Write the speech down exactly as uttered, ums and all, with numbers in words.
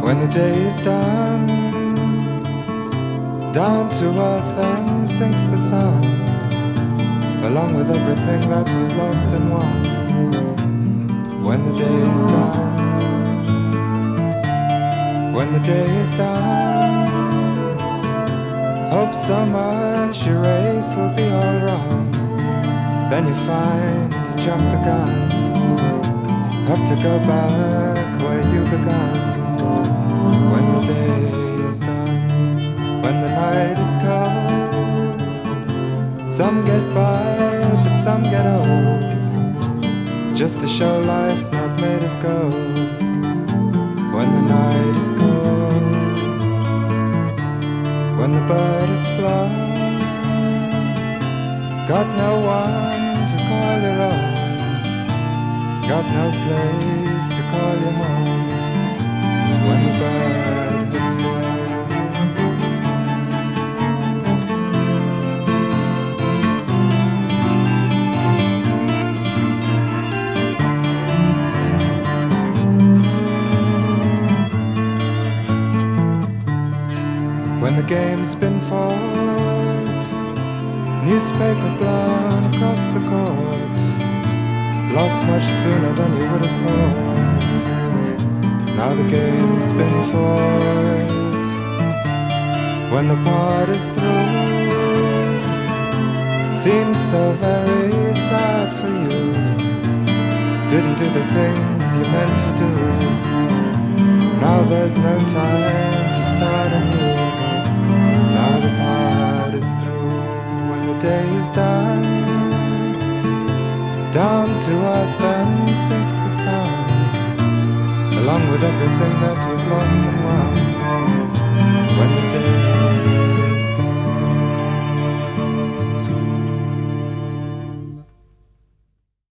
When the day is done, down to earth and sinks the sun, along with everything that was lost and won. When the day is done, when the day is done, hope so much your race will be all wrong. Then you find you jumped the gun, have to go back where you began. When the day is done, when the night is cold, some get by, but some get old, just to show life's not made of gold. When the night is cold, when the bird is flown, got no one to call your own, got no place to call your home. When the bird has flown. When the game's been fought, newspaper blown across the court, lost much sooner than you would have thought. Now the game's been fought. When the part is through, seems so very sad for you. Didn't do the things you meant to do. Now there's no time to start anew. Now the part is through. When the day is done, down to earth and sinks the sun, along with everything that was lost and won.